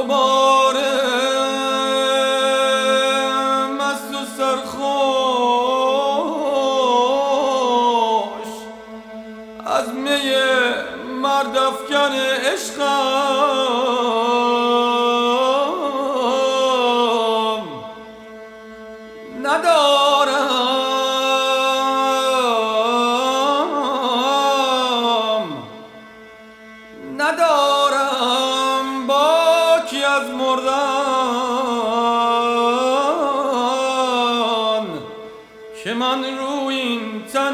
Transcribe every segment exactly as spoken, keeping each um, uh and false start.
دوباره مست و سرخوش از می مرد افکن عشقم ندارم ندارم باکی از مردن که من روی این تن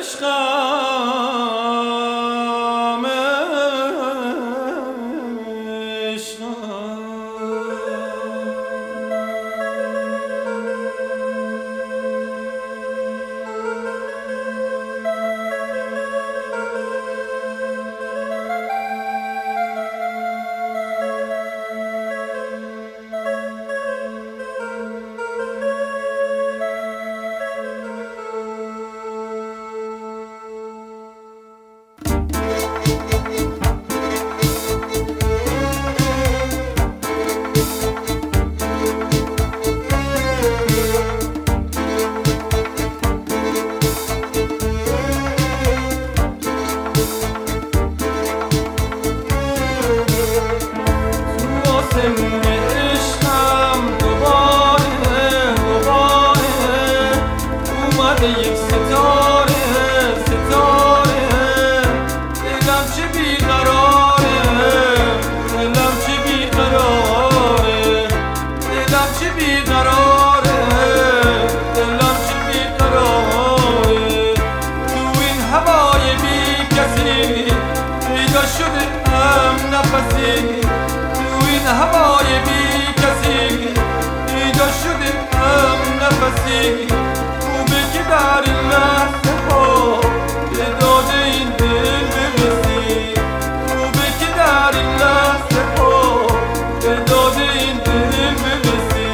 عشقم عشقم عشقم دوباره دوباره اومده یک ستاره ستاره دلم چه بیقراره دلم چه بیقراره دلم چه بیقراره دلم چه بیقراره تو این هوای بی کسی پیدا شده هم نفسی این هوای بی کسی پیدا شده هم نفسی خوبه که در این لحظه ها به داد این دل برسی خوبه که در این لحظه ها به داد این دل برسی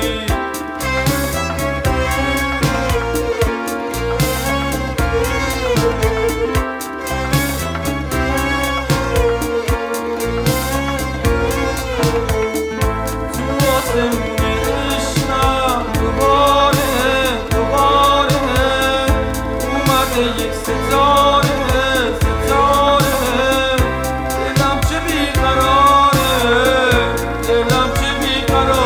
عشقم دوباره دوباره اومده یک ستاره ستاره دلم چه بیقراره دلم چه بیقراره